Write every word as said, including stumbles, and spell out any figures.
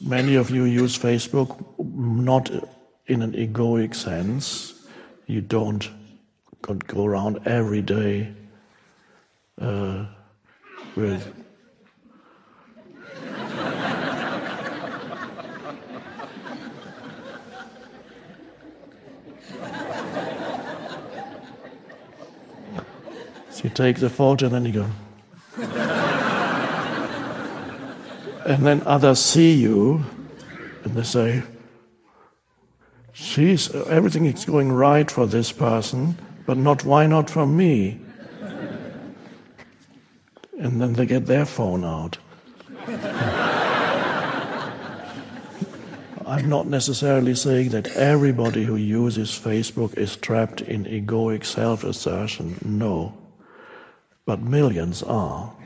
Many of you use Facebook not in an egoic sense. You don't go around every day uh, with so you take the photo and then you go. And then others see you and they say, Geez, everything is going right for this person, but not why not for me? And then they get their phone out. I'm not necessarily saying that everybody who uses Facebook is trapped in egoic self-assertion. No. But millions are.